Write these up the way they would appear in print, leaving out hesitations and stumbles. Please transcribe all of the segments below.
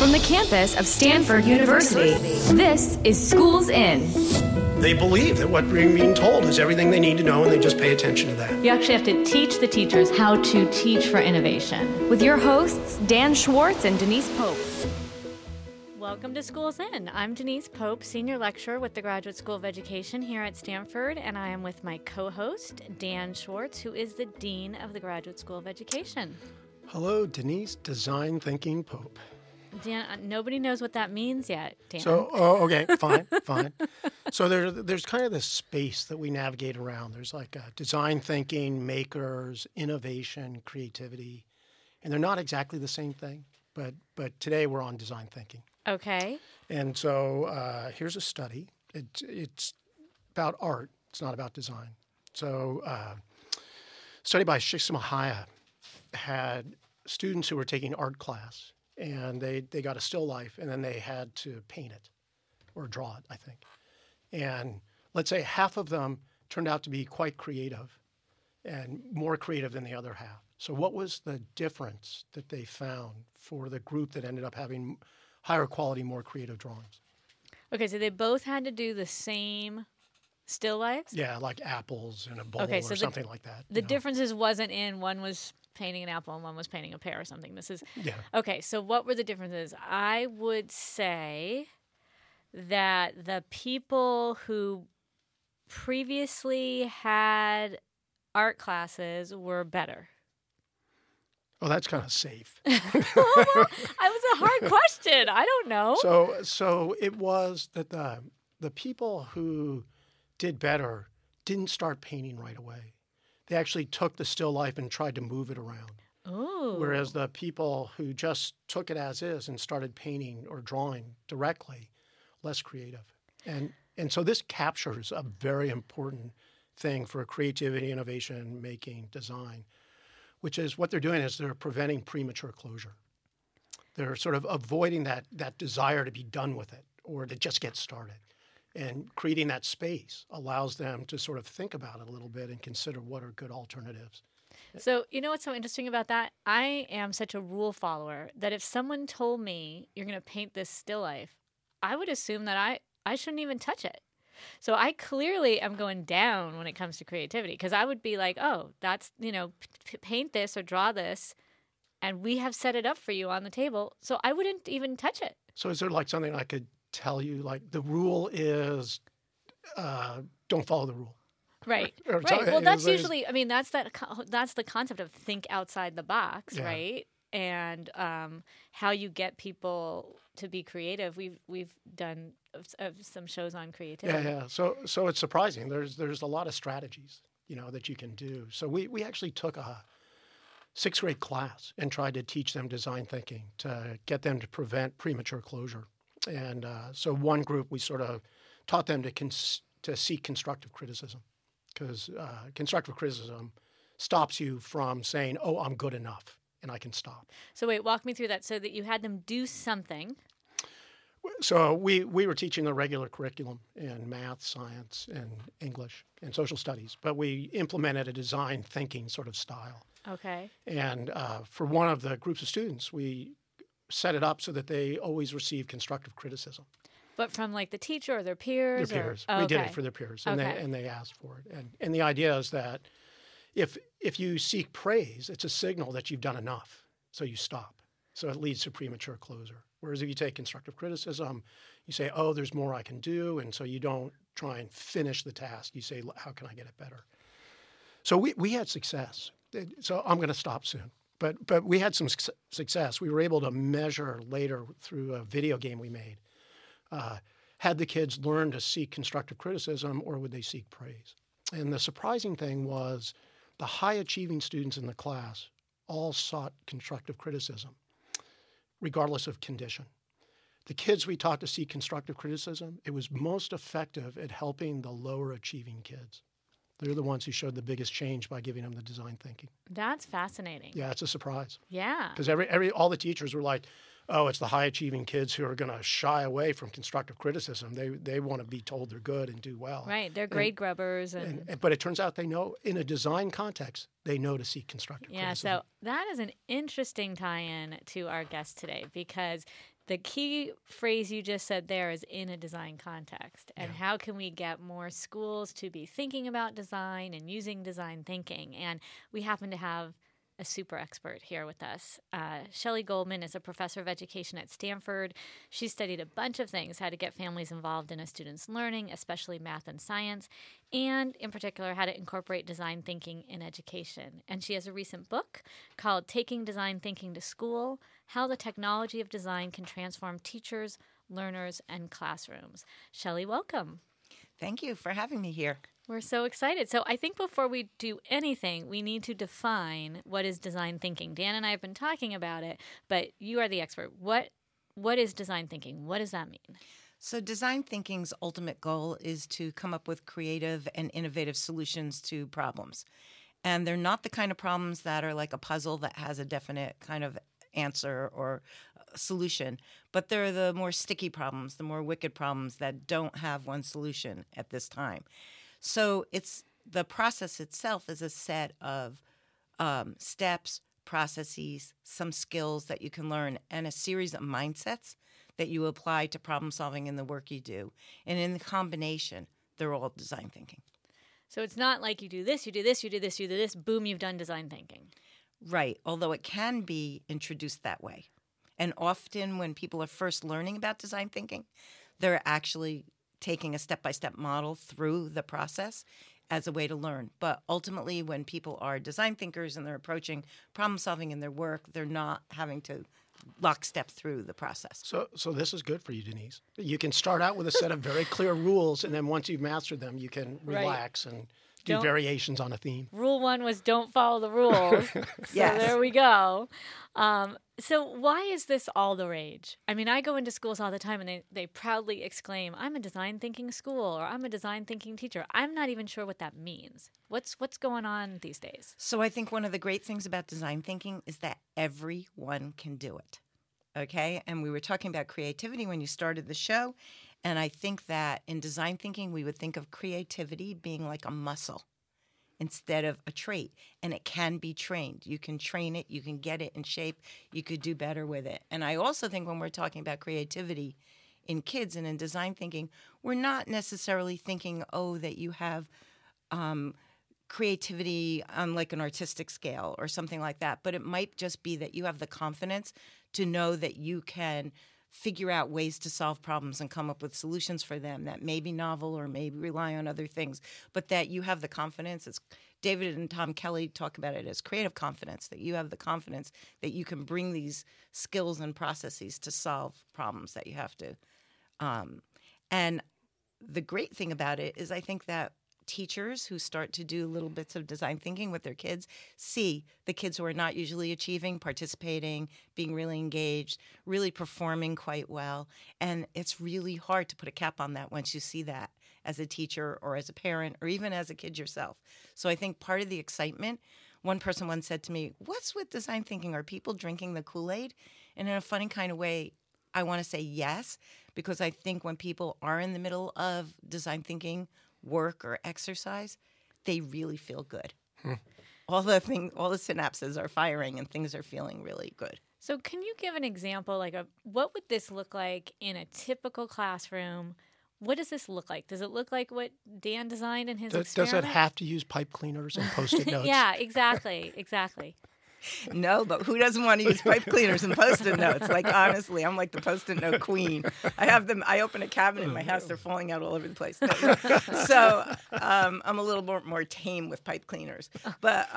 from the campus of Stanford University. This is Schools In. They believe that what we're being told is everything they need to know, and they just pay attention to that. You actually have to teach the teachers how to teach for innovation. With your hosts, Dan Schwartz and Denise Pope. Welcome to Schools In. I'm Denise Pope, Senior Lecturer with the Graduate School of Education here at Stanford, and I am with my co-host, Dan Schwartz, who is the Dean of the Graduate School of Education. Hello, Denise, Design Thinking Pope. Dan, nobody knows what that means yet, Dan. So, okay, fine. So there's kind of this space that we navigate around. There's like design thinking, makers, innovation, creativity, and they're not exactly the same thing. But today we're on design thinking. Okay. And so here's a study. It's about art. It's not about design. So study by Csikszentmihalyi had students who were taking art class, and they got a still life, and then they had to paint it or draw it, I think. And let's say half of them turned out to be quite creative and more creative than the other half. So what was the difference that they found for the group that ended up having higher quality, more creative drawings? Okay, so they both had to do the same still lifes? Yeah, like apples in a bowl or something like that. The differences wasn't in one was painting an apple and one was painting a pear or something. Okay, so what were the differences? I would say that the people who previously had art classes were better. Oh, that's kind of safe. Well, it was a hard question. I don't know. So it was that the people who did better didn't start painting right away. They actually took the still life and tried to move it around. Ooh. Whereas the people who just took it as is and started painting or drawing directly, less creative. And so this captures a very important thing for creativity, innovation, making, design, which is what they're doing is they're preventing premature closure. They're sort of avoiding that desire to be done with it or to just get started. And creating that space allows them to sort of think about it a little bit and consider what are good alternatives. So you know what's so interesting about that? I am such a rule follower that if someone told me you're going to paint this still life, I would assume that I shouldn't even touch it. So I clearly am going down when it comes to creativity because I would be like, oh, that's, paint this or draw this, and we have set it up for you on the table. So I wouldn't even touch it. So is there like something I could tell you, like the rule is don't follow the rule? Right. Right. Well, that's usually, that's the concept of think outside the box, right? And how you get people to be creative. We've done some shows on creativity. Yeah. So it's surprising. There's a lot of strategies, that you can do. So we actually took a sixth grade class and tried to teach them design thinking to get them to prevent premature closure. And so one group we sort of taught them to seek constructive criticism because constructive criticism stops you from saying, "Oh, I'm good enough." And I can stop. So wait, walk me through that so that you had them do something. So we were teaching the regular curriculum in math, science, and English, and social studies, but we implemented a design thinking sort of style. Okay. And for one of the groups of students, we set it up so that they always receive constructive criticism. But from like the teacher or their peers? Their peers. We did it for their peers, and they asked for it. And the idea is that if you seek praise, it's a signal that you've done enough, so you stop. So it leads to premature closure. Whereas if you take constructive criticism, you say, oh, there's more I can do, and so you don't try and finish the task. You say, how can I get it better? So we had success. So I'm going to stop soon. But we had some success. We were able to measure later through a video game we made. Had the kids learn to seek constructive criticism or would they seek praise? And the surprising thing was the high-achieving students in the class all sought constructive criticism, regardless of condition. The kids we taught to seek constructive criticism, it was most effective at helping the lower-achieving kids. They're the ones who showed the biggest change by giving them the design thinking. That's fascinating. Yeah, it's a surprise. Yeah. Because all the teachers were like, oh, it's the high-achieving kids who are going to shy away from constructive criticism. They want to be told they're good and do well. Right, they're grade grubbers. But it turns out they know, in a design context, they know to seek constructive criticism. Yeah, so that is an interesting tie-in to our guest today because the key phrase you just said there is in a design context. And how can we get more schools to be thinking about design and using design thinking? And we happen to have a super expert here with us. Shelley Goldman is a professor of education at Stanford. She studied a bunch of things, how to get families involved in a student's learning, especially math and science, and in particular, how to incorporate design thinking in education. And she has a recent book called Taking Design Thinking to School, How the Technology of Design Can Transform Teachers, Learners, and Classrooms. Shelley, welcome. Thank you for having me here. We're so excited. So I think before we do anything, we need to define what is design thinking. Dan and I have been talking about it, but you are the expert. What is design thinking? What does that mean? So design thinking's ultimate goal is to come up with creative and innovative solutions to problems. And they're not the kind of problems that are like a puzzle that has a definite kind of answer or solution, but they're the more sticky problems, the more wicked problems that don't have one solution at this time. So it's the process itself is a set of steps, processes, some skills that you can learn, and a series of mindsets that you apply to problem solving in the work you do. And in the combination, they're all design thinking. So it's not like you do this, you do this, you do this, you do this, boom, you've done design thinking. Right, although it can be introduced that way. And often when people are first learning about design thinking, they're actually taking a step-by-step model through the process as a way to learn. But ultimately, when people are design thinkers and they're approaching problem solving in their work, they're not having to lockstep through the process. So this is good for you, Denise. You can start out with a set of very clear rules, and then once you've mastered them, you can relax and do variations on a theme. Rule 1 was don't follow the rules. So there we go. So why is this all the rage? I mean, I go into schools all the time and they proudly exclaim, I'm a design thinking school, or I'm a design thinking teacher. I'm not even sure what that means. What's going on these days? So I think one of the great things about design thinking is that everyone can do it. Okay? And we were talking about creativity when you started the show. And I think that in design thinking, we would think of creativity being like a muscle instead of a trait. And it can be trained. You can train it. You can get it in shape. You could do better with it. And I also think when we're talking about creativity in kids and in design thinking, we're not necessarily thinking, that you have creativity on like an artistic scale or something like that. But it might just be that you have the confidence to know that you can figure out ways to solve problems and come up with solutions for them that may be novel or maybe rely on other things, but that you have the confidence. It's David and Tom Kelly talk about it as creative confidence, that you have the confidence that you can bring these skills and processes to solve problems that you have to. And the great thing about it is I think that teachers who start to do little bits of design thinking with their kids see the kids who are not usually achieving, participating, being really engaged, really performing quite well. And it's really hard to put a cap on that once you see that as a teacher or as a parent or even as a kid yourself. So I think part of the excitement, one person once said to me, what's with design thinking? Are people drinking the Kool-Aid? And in a funny kind of way, I want to say yes, because I think when people are in the middle of design thinking work or exercise, they really feel good. All the synapses are firing and things are feeling really good. So can you give an example, what would this look like in a typical classroom? What does this look like? Does it look like what Dan designed in his experiment? Does it have to use pipe cleaners and Post-it notes? Yeah, exactly. No, but who doesn't want to use pipe cleaners and Post-it notes? Like, honestly, I'm like the Post-it note queen. I have them. I open a cabinet in my house. They're falling out all over the place. So I'm a little more tame with pipe cleaners. But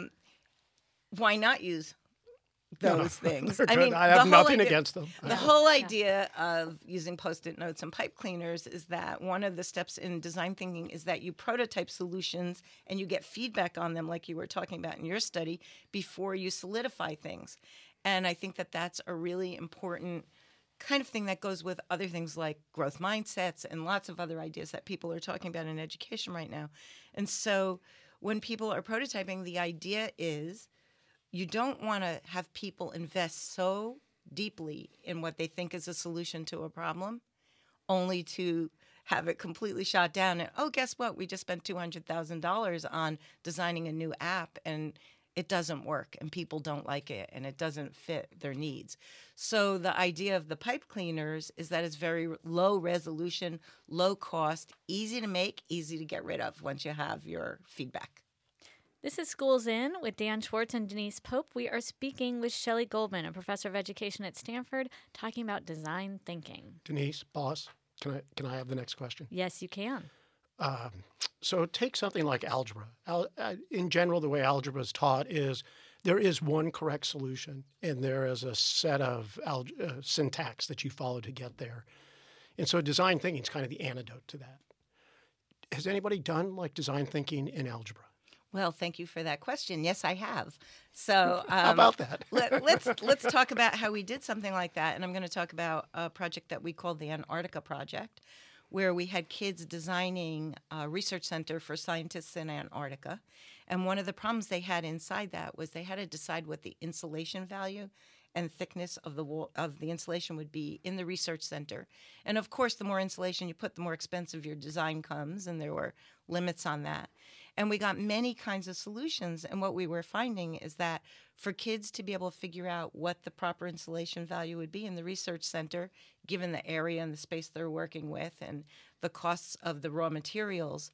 why not use those things? I mean, I have nothing against them. The whole idea of using Post-it notes and pipe cleaners is that one of the steps in design thinking is that you prototype solutions and you get feedback on them, like you were talking about in your study, before you solidify things. And I think that that's a really important kind of thing that goes with other things like growth mindsets and lots of other ideas that people are talking about in education right now. And so when people are prototyping, the idea is you don't want to have people invest so deeply in what they think is a solution to a problem, only to have it completely shot down. And, guess what? We just spent $200,000 on designing a new app, and it doesn't work and people don't like it and it doesn't fit their needs. So the idea of the pipe cleaners is that it's very low resolution, low cost, easy to make, easy to get rid of once you have your feedback. This is Schools In with Dan Schwartz and Denise Pope. We are speaking with Shelley Goldman, a professor of education at Stanford, talking about design thinking. Denise, boss, can I have the next question? Yes, you can. So take something like algebra. In general, the way algebra is taught is there is one correct solution, and there is a set of syntax that you follow to get there. And so design thinking is kind of the antidote to that. Has anybody done like design thinking in algebra? Well, thank you for that question. Yes, I have. So how about that? let's talk about how we did something like that. And I'm going to talk about a project that we called the Antarctica Project, where we had kids designing a research center for scientists in Antarctica. And one of the problems they had inside that was they had to decide what the insulation value and thickness of the wall of the insulation would be in the research center. And of course, the more insulation you put, the more expensive your design comes, and there were limits on that. And we got many kinds of solutions. And what we were finding is that for kids to be able to figure out what the proper insulation value would be in the research center, given the area and the space they're working with and the costs of the raw materials,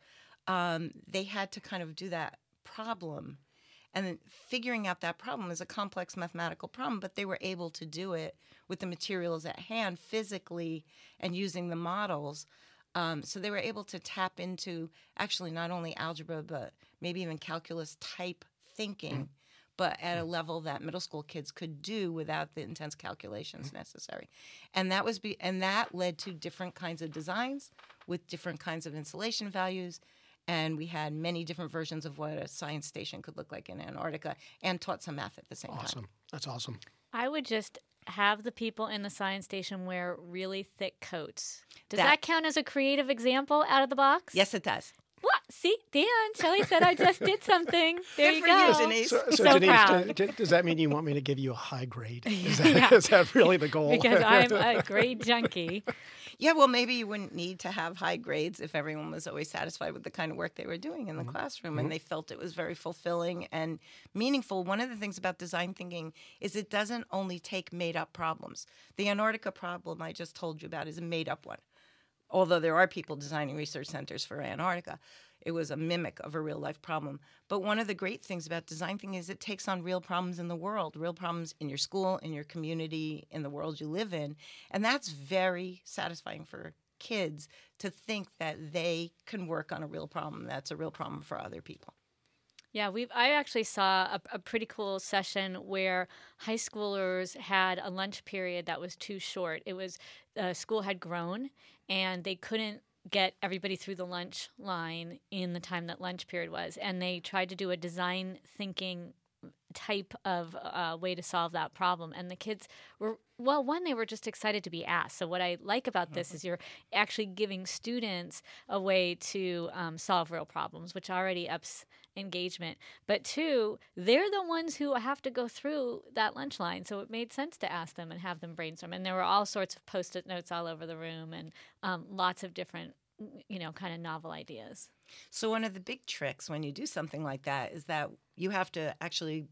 they had to kind of do that problem. And then figuring out that problem is a complex mathematical problem, but they were able to do it with the materials at hand physically and using the models. So they were able to tap into actually not only algebra, but maybe even calculus type thinking, but at a level that middle school kids could do without the intense calculations necessary. And that led to different kinds of designs with different kinds of insulation values. And we had many different versions of what a science station could look like in Antarctica, and taught some math at the same time. Awesome. That's awesome. I would just have the people in the science station wear really thick coats. Does that count as a creative example out of the box? Yes, it does. What? See, Dan, Shelley said I just did something. There Good you for go. you, Denise. So So proud. Denise, does that mean you want me to give you a high grade? Is that really the goal? Because I'm a grade junkie. Yeah, well, maybe you wouldn't need to have high grades if everyone was always satisfied with the kind of work they were doing in the classroom and they felt it was very fulfilling and meaningful. One of the things about design thinking is it doesn't only take made-up problems. The Antarctica problem I just told you about is a made-up one, although there are people designing research centers for Antarctica. It was a mimic of a real-life problem. But one of the great things about design thinking is it takes on real problems in the world, real problems in your school, in your community, in the world you live in. And that's very satisfying for kids to think that they can work on a real problem that's a real problem for other people. Yeah, I actually saw a pretty cool session where high schoolers had a lunch period that was too short. It was school had grown, and they couldn't get everybody through the lunch line in the time that lunch period was. And they tried to do a design thinking type of way to solve that problem. And the kids were, well, one, they were just excited to be asked. So what I like about this is you're actually giving students a way to solve real problems, which already ups engagement. But two, they're the ones who have to go through that lunch line. So it made sense to ask them and have them brainstorm. And there were all sorts of Post-it notes all over the room and lots of different, kind of novel ideas. So one of the big tricks when you do something like that is that you have to actually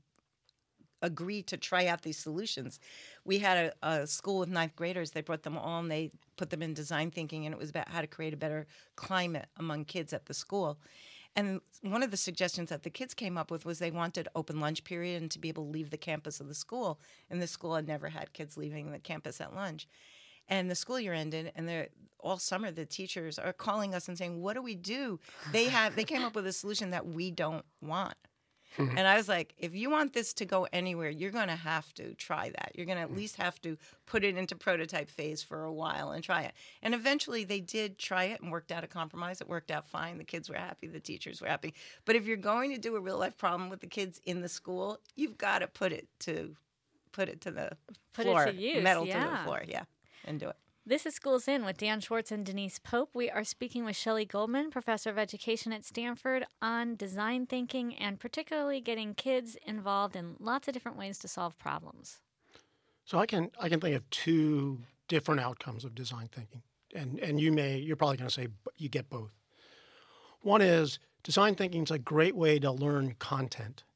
agree to try out these solutions. We had a school with ninth graders. They brought them all and they put them in design thinking, and it was about how to create a better climate among kids at the school. And one of the suggestions that the kids came up with was they wanted open lunch period and to be able to leave the campus of the school. And the school had never had kids leaving the campus at lunch. And the school year ended, and all summer the teachers are calling us and saying, "What do we do?" They came up with a solution that we don't want. And I was like, if you want this to go anywhere, you're going to have to try that. You're going to at least have to put it into prototype phase for a while and try it. And eventually they did try it and worked out a compromise. It worked out fine. The kids were happy. The teachers were happy. But if you're going to do a real life problem with the kids in the school, you've got to put it to the floor, to use, metal to the floor, and do it. This is Schools In with Dan Schwartz and Denise Pope. We are speaking with Shelley Goldman, professor of education at Stanford, on design thinking and particularly getting kids involved in lots of different ways to solve problems. So I can think of two different outcomes of design thinking, and you're probably going to say you get both. One is design thinking is a great way to learn content.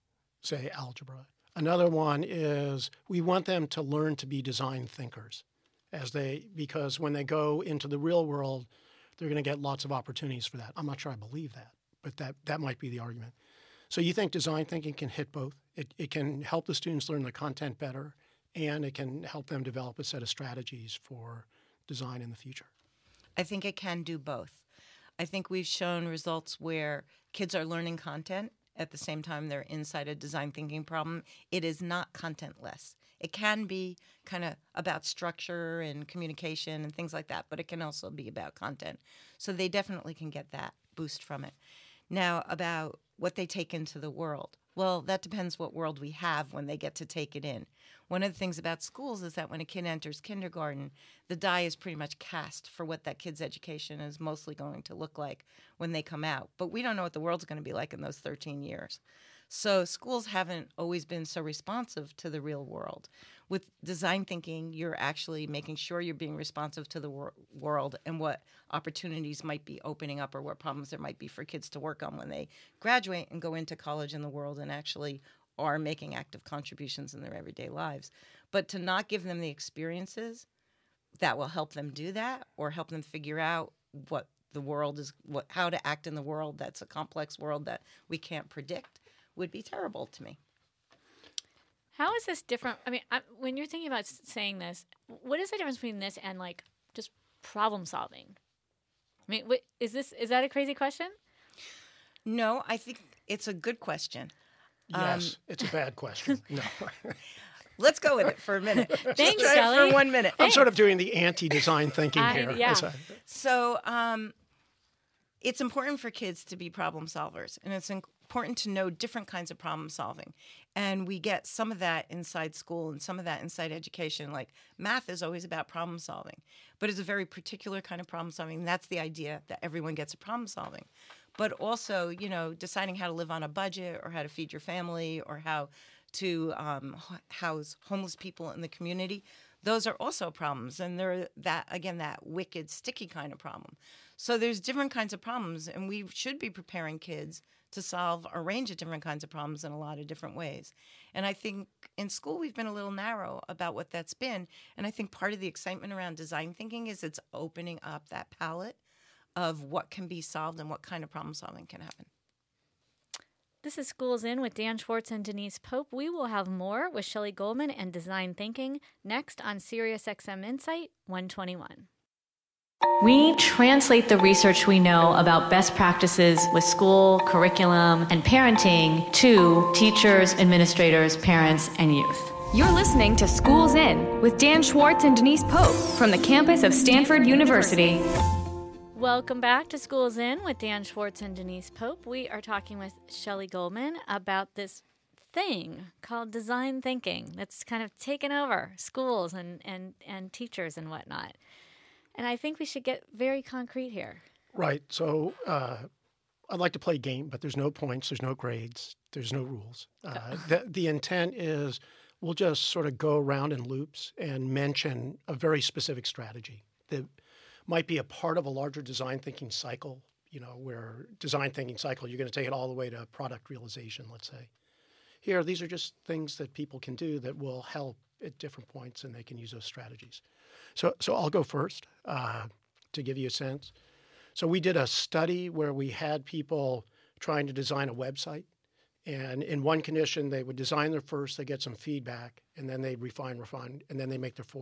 say algebra. Another one is we want them to learn to be design thinkers because when they go into the real world, they're going to get lots of opportunities for that. I'm not sure I believe that, but that might be the argument. So you think design thinking can hit both? It can help the students learn the content better, and it can help them develop a set of strategies for design in the future. I think it can do both. I think we've shown results where kids are learning content at the same time they're inside a design thinking problem. It is not contentless. It can be kind of about structure and communication and things like that, but it can also be about content. So they definitely can get that boost from it. Now, about what they take into the world. Well, that depends what world we have when they get to take it in. One of the things about schools is that when a kid enters kindergarten, the die is pretty much cast for what that kid's education is mostly going to look like when they come out. But we don't know what the world's going to be like in those 13 years. So schools haven't always been so responsive to the real world. With design thinking, you're actually making sure you're being responsive to the world and what opportunities might be opening up or what problems there might be for kids to work on when they graduate and go into college in the world and actually are making active contributions in their everyday lives. But to not give them the experiences that will help them do that or help them figure out what the world is, how to act in the world that's a complex world that we can't predict would be terrible to me. How is this different? I mean, when you're thinking about saying this, what is the difference between this and like just problem solving? I mean, is that a crazy question? No, I think it's a good question. Yes, it's a bad question. No. Let's go with it for a minute. Thanks, Just try Shelley. it for 1 minute. I'm sort of doing the anti-design thinking here. Yeah. So it's important for kids to be problem solvers, and it's important to know different kinds of problem solving. And we get some of that inside school and some of that inside education. Like math is always about problem solving, but it's a very particular kind of problem solving. And that's the idea that everyone gets a problem solving. But also, deciding how to live on a budget or how to feed your family or how to house homeless people in the community. Those are also problems. And they're that wicked, sticky kind of problem. So there's different kinds of problems, and we should be preparing kids to solve a range of different kinds of problems in a lot of different ways. And I think in school we've been a little narrow about what that's been. And I think part of the excitement around design thinking is it's opening up that palette of what can be solved and what kind of problem solving can happen. This is Schools In with Dan Schwartz and Denise Pope. We will have more with Shelley Goldman and Design Thinking next on SiriusXM Insight 121. We translate the research we know about best practices with school, curriculum, and parenting to teachers, administrators, parents, and youth. You're listening to Schools In with Dan Schwartz and Denise Pope from the campus of Stanford University. Welcome back to Schools In with Dan Schwartz and Denise Pope. We are talking with Shelley Goldman about this thing called design thinking that's kind of taken over schools and teachers and whatnot. And I think we should get very concrete here. Right. So I'd like to play a game, but there's no points, there's no grades, there's no rules. The intent is we'll just sort of go around in loops and mention a very specific strategy that might be a part of a larger design thinking cycle, where design thinking cycle, you're going to take it all the way to product realization, let's say. Here, these are just things that people can do that will help at different points, and they can use those strategies. So I'll go first to give you a sense. So we did a study where we had people trying to design a website. And in one condition, they would design their first, they get some feedback, and then they refine, and then they make their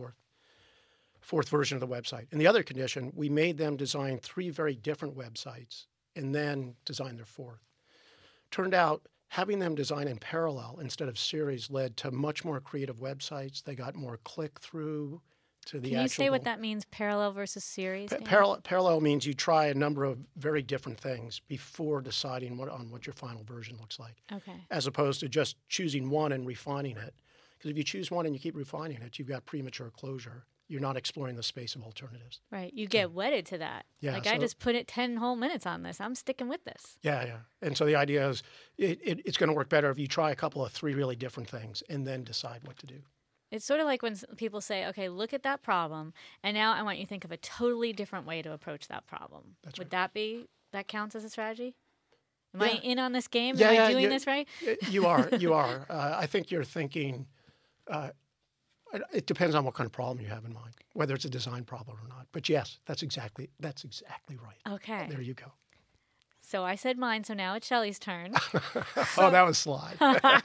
fourth version of the website. In the other condition, we made them design 3 very different websites and then design their fourth. Turned out having them design in parallel instead of series led to much more creative websites. They got more click-through to the actual. Can you say what that means, parallel versus series? Parallel means you try a number of very different things before deciding on what your final version looks like. Okay. As opposed to just choosing one and refining it. Because if you choose one and you keep refining it, you've got premature closure. You're not exploring the space of alternatives. Right. You get wedded to that. Yeah, I just put it 10 whole minutes on this. I'm sticking with this. Yeah. And so the idea is it's going to work better if you try a couple of 3 really different things and then decide what to do. It's sort of like when people say, okay, look at that problem, and now I want you to think of a totally different way to approach that problem. That's Would right. that counts as a strategy? Am I in on this game? Yeah, Am I doing this right? You are. You are. I think you're thinking. It depends on what kind of problem you have in mind, whether it's a design problem or not. But yes, that's exactly right. Okay. There you go. So I said mine, so now it's Shelley's turn. Oh, that was sly.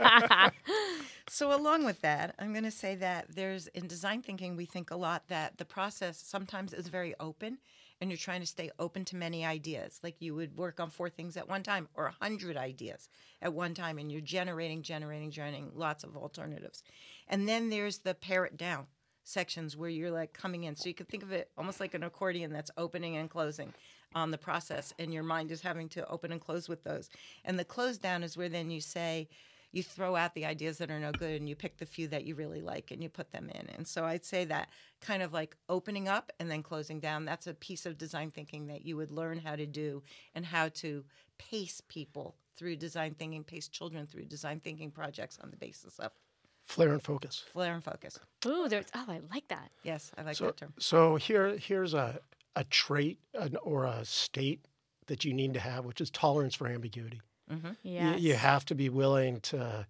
So along with that, I'm going to say that in design thinking, we think a lot that the process sometimes is very open, and you're trying to stay open to many ideas. Like you would work on 4 things at one time or 100 ideas at one time, and you're generating lots of alternatives. And then there's the pare it down sections where you're like coming in. So you could think of it almost like an accordion that's opening and closing on the process, and your mind is having to open and close with those. And the close down is where then you say, you throw out the ideas that are no good and you pick the few that you really like and you put them in. And so I'd say that kind of like opening up and then closing down, that's a piece of design thinking that you would learn how to do, and how to pace people through design thinking, pace children through design thinking projects on the basis of Flare and focus. flare and focus. Ooh, I like that. Yes, I like that term. So here's a trait or a state that you need to have, which is tolerance for ambiguity. Yes. You have to be willing to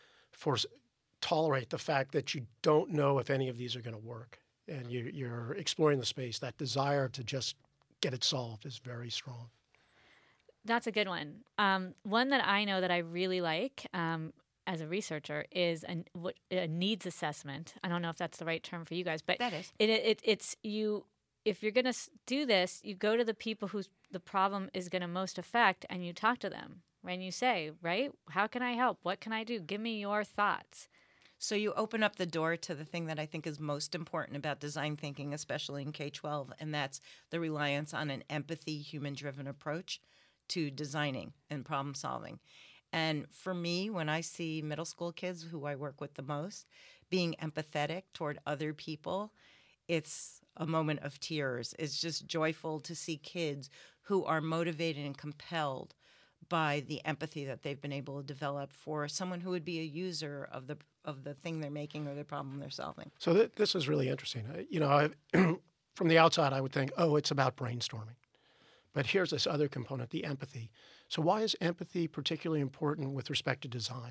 tolerate the fact that you don't know if any of these are going to work, and you're exploring the space. That desire to just get it solved is very strong. That's a good one. One that I know that I really like as a researcher is a needs assessment. I don't know if that's the right term for you guys, but That is. It's you. If you're going to do this, you go to the people who the problem is going to most affect, and you talk to them. And you say, right, how can I help? What can I do? Give me your thoughts. So you open up the door to the thing that I think is most important about design thinking, especially in K-12, and that's the reliance on an empathy, human-driven approach to designing and problem solving. And for me, when I see middle school kids who I work with the most being empathetic toward other people, it's a moment of tears. It's just joyful to see kids who are motivated and compelled by the empathy that they've been able to develop for someone who would be a user of the thing they're making or the problem they're solving. So this is really interesting. From the outside, I would think, oh, it's about brainstorming. But here's this other component, the empathy. So why is empathy particularly important with respect to design?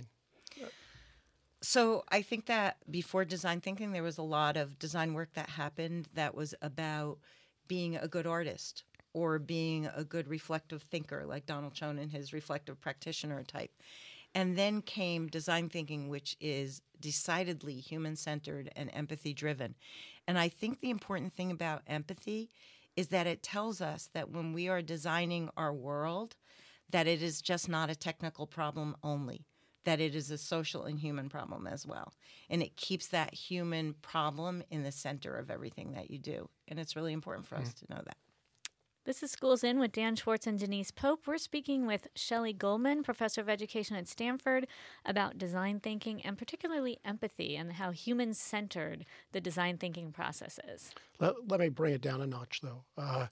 So I think that before design thinking, there was a lot of design work that happened that was about being a good artist or being a good reflective thinker, like Donald Schoen and his reflective practitioner type. And then came design thinking, which is decidedly human-centered and empathy-driven. And I think the important thing about empathy is that it tells us that when we are designing our world, that it is just not a technical problem only, that it is a social and human problem as well. And it keeps that human problem in the center of everything that you do. And it's really important for us to know that. This is Schools In with Dan Schwartz and Denise Pope. We're speaking with Shelley Goldman, professor of education at Stanford, about design thinking and particularly empathy and how human-centered the design thinking process is. Let me bring it down a notch, though.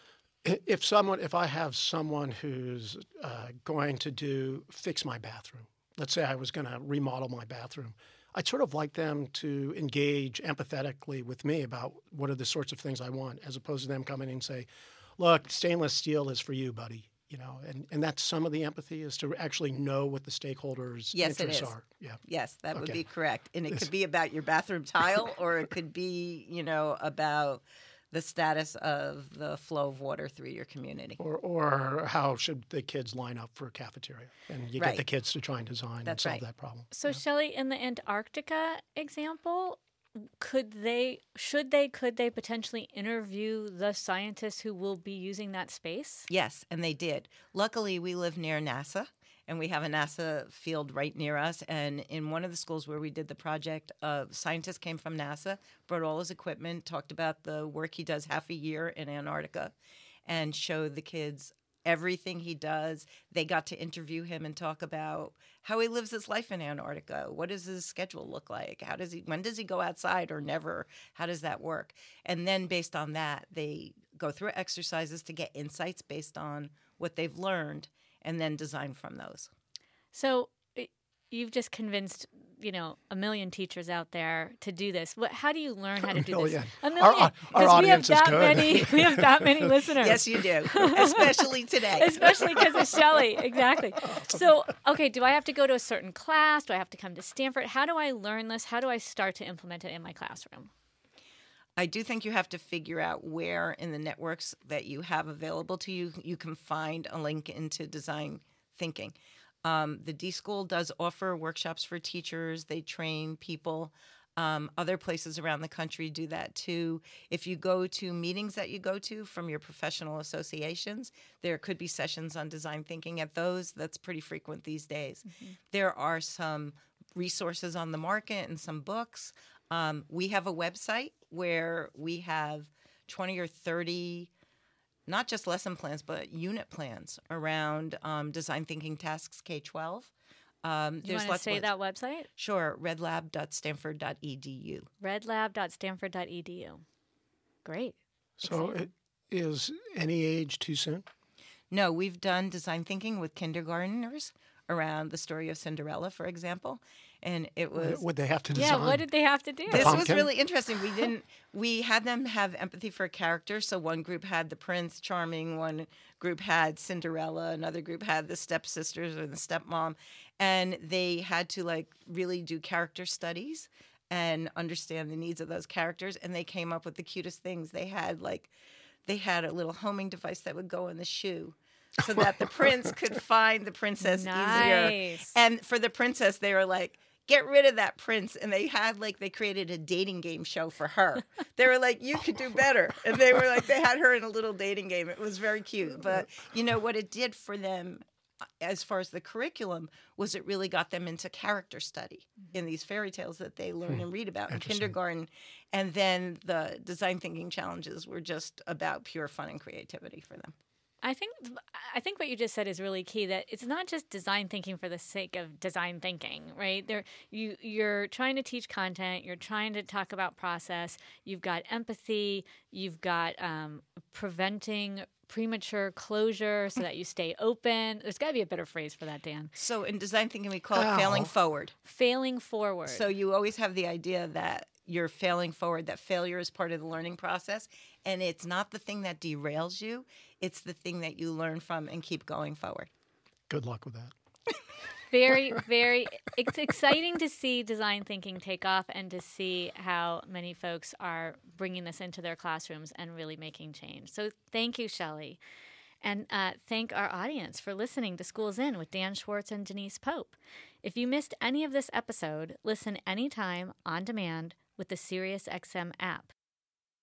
If I have someone who's going to fix my bathroom, let's say I was going to remodel my bathroom, I'd sort of like them to engage empathetically with me about what are the sorts of things I want, as opposed to them coming in and say, look, stainless steel is for you, buddy. And that's some of the empathy, is to actually know what the stakeholders' interests are. Yeah. Yes, that would be correct. And it could be about your bathroom tile, or it could be, about the status of the flow of water through your community. Or how should the kids line up for a cafeteria? And you get the kids to try and design and solve that problem. So, Shelley, in the Antarctica example, could they potentially interview the scientists who will be using that space? Yes, and they did. Luckily, we live near NASA, and we have a NASA field right near us. And in one of the schools where we did the project, a scientist came from NASA, brought all his equipment, talked about the work he does half a year in Antarctica, and showed the kids everything he does. They got to interview him and talk about how he lives his life in Antarctica. What does his schedule look like? When does he go outside, or never? How does that work? And then based on that, they go through exercises to get insights based on what they've learned, and then design from those. So you've just convinced a million teachers out there to do this. How do you learn how to do this? A A million. Our audience is good. We have that many listeners. Yes, you do, especially today. Especially because of Shelley. Exactly. So, okay, do I have to go to a certain class? Do I have to come to Stanford? How do I learn this? How do I start to implement it in my classroom? I do think you have to figure out where in the networks that you have available to you, you can find a link into design thinking. The D-School does offer workshops for teachers. They train people. Other places around the country do that too. If you go to meetings that you go to from your professional associations, there could be sessions on design thinking at those. That's pretty frequent these days. Mm-hmm. There are some resources on the market and some books. We have a website where we have 20 or 30, not just lesson plans, but unit plans around design thinking tasks K-12. Do you want to say that website? Sure, redlab.stanford.edu. redlab.stanford.edu. Great. So is any age too soon? No, we've done design thinking with kindergartners around the story of Cinderella, for example. And it was... Would they have to design? Yeah, what did they have to do? This was really interesting. We had them have empathy for a character. So one group had the Prince Charming, one group had Cinderella, another group had the stepsisters or the stepmom. And they had to really do character studies and understand the needs of those characters. And they came up with the cutest things. They had a little homing device that would go in the shoe, so that the prince could find the princess easier. And for the princess, they were like, get rid of that prince. And they had they created a dating game show for her. They were like, you could do better. And they were like, they had her in a little dating game. It was very cute. But what it did for them as far as the curriculum was it really got them into character study in these fairy tales that they learn and read about in kindergarten. And then the design thinking challenges were just about pure fun and creativity for them. I think what you just said is really key, that it's not just design thinking for the sake of design thinking, right? You're trying to teach content, you're trying to talk about process, you've got empathy, you've got preventing premature closure so that you stay open. There's got to be a better phrase for that, Dan. So in design thinking, we call it failing forward. Failing forward. So you always have the idea that you're failing forward, that failure is part of the learning process. And it's not the thing that derails you. It's the thing that you learn from and keep going forward. Good luck with that. Very, very, it's exciting to see design thinking take off and to see how many folks are bringing this into their classrooms and really making change. So thank you, Shelley. And thank our audience for listening to Schools In with Dan Schwartz and Denise Pope. If you missed any of this episode, listen anytime on demand with the SiriusXM app.